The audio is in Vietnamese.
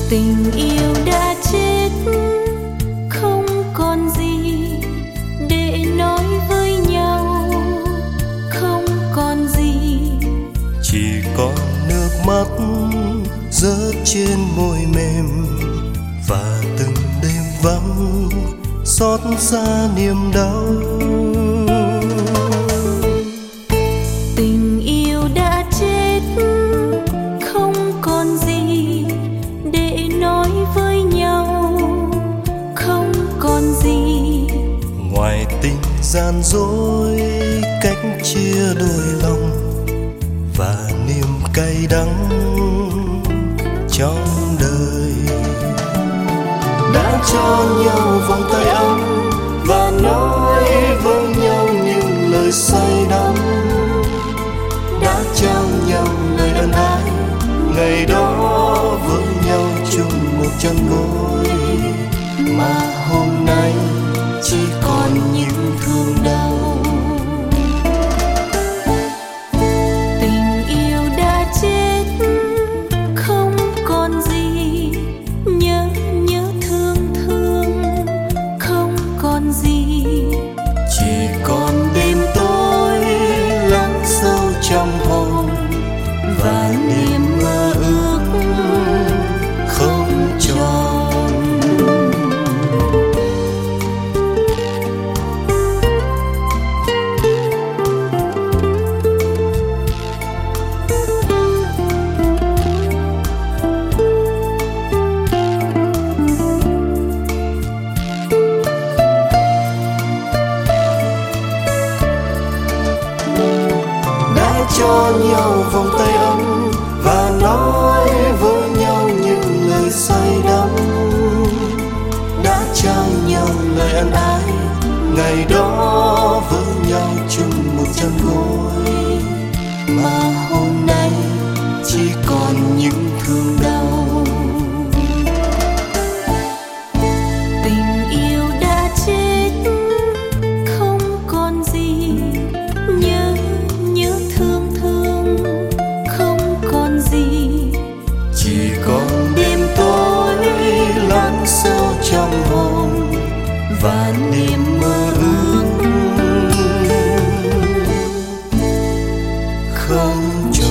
Tình yêu đã chết, không còn gì để nói với nhau, không còn gì. Chỉ còn nước mắt rớt trên môi mềm, và từng đêm vắng xót xa niềm đau. Tình yêu đã chết, không còn gì để nói với nhau, không còn gì. Ngoài tình gian dối cách chia đôi lòng, và niềm cay đắng trong đời. Đã cho nhau vòng tay ấm và nói với nhau những lời say đắm. Đã trao nhau lời ân ái, ngày đó với nhau chung một chăn gối. Mà hôm nay chỉ còn những thương đau. Tình yêu đã chết, không còn gì, nhớ nhớ thương thương, không còn gì. Chỉ còn đêm tối lắng sâu trong hồn, và niềm mơ ước không tròn. Cho nhau vòng tay ấm và nói với nhau những lời say đắm. Đã trao nhau lời ân ái, ngày đó với nhau chung một chăn gối. Mà hôm nay chỉ còn những thương đau. Tình yêu đã chết, không còn gì, nhớ nhớ thương thương, không còn gì. Chỉ còn đêm tối lắng sâu trong hồn, và niềm mơ ước không tròn.